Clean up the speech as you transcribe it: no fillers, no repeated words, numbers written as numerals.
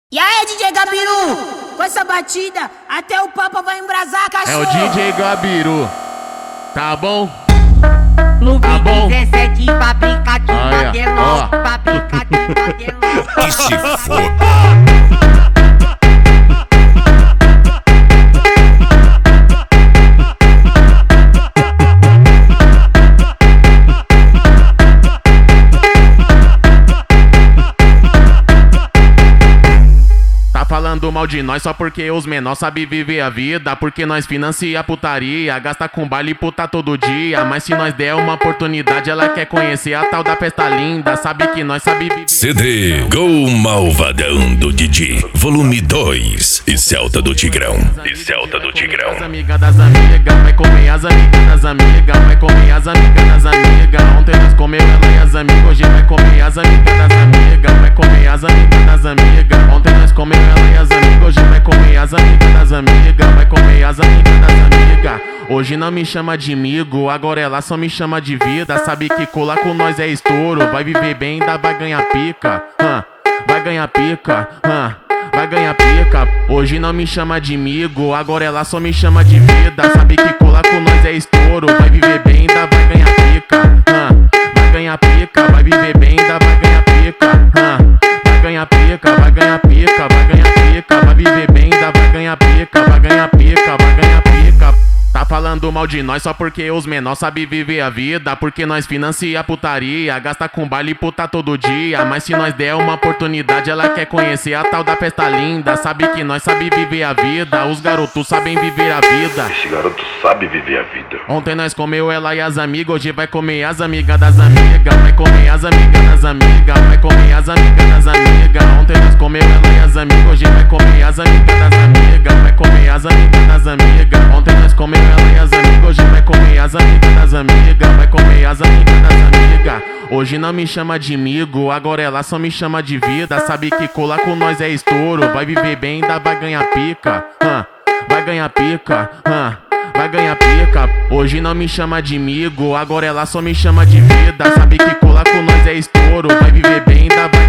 E aí, DJ Gabiru, com essa batida, até o Papa vai embrasar, cachorro. É o DJ Gabiru, tá bom? Clube Tá bom? 17 pra brincar de Olha, modelão, ó. pra brincar de modelão. E se for? Falando mal de nós só porque os menor sabem viver a vida. Porque nós financia a putaria, gasta com baile e puta todo dia. Mas se nós der uma oportunidade, ela quer conhecer a tal da festa linda. Sabe que nós sabe viver. CD Gol Malvadão do Didi, volume 2. E Celta do Tigrão. E Celta do Tigrão. As amigas das amigas, vai comer as amigas das amigas. Vai comer as amigas das amigas. Ontem nós comeu ela e as amigas. Hoje vai comer as amigas das amigas. Vai comer as amigas das amigas. Ontem nós comeu ela e as amigas. Hoje vai comer as amigas das amigas. Vai comer as amigas das amigas. Hoje não me chama de amigo, agora ela só me chama de vida. Sabe que colar com nós é estouro. Vai viver bem, ainda vai ganhar pica. Vai ganhar pica. Vai ganhar pica. Hoje não me chama de amigo, agora ela só me chama de vida. Sabe que colar com nós é estouro. Vai viver bem, ainda vai ganhar pica. Vai ganhar pica, vai viver bem, ainda vai ganhar pica. Vai ganhar pica, vai ganhar pica, vai ganhar pica. Vai viver bem, ainda vai ganhar pica. Vai ganhar pica, vai ganhar pica. Tá falando mal de nós só porque os menor sabem viver a vida. Porque nós financia a putaria, gasta com baile e puta todo dia. Mas se nós der uma oportunidade, ela quer conhecer a tal da festa linda. Sabe que nós sabe viver a vida, os garotos sabem viver a vida. Esse garoto sabe viver a vida. Ontem nós comeu ela e as amigas, hoje vai comer as amigas das amigas. Vai comer as amigas das amigas, vai comer as amigas das amigas. Ontem nós comeu ela e as amigas, hoje vai comer as amigas das amigas. Vai comer as amigas das amigas. Ontem nós comeu ela e as amigas, hoje vai comer as amigas das amigas. Vai comer as amigas das amigas. Hoje não me chama de amigo, agora ela só me chama de vida. Sabe que colar com nós é estouro. Vai viver bem, ainda vai ganhar pica. Vai ganhar pica. Vai ganhar pica. Hoje não me chama de amigo, agora ela só me chama de vida. Sabe que colar com nós é estouro. Vai viver bem, ainda vai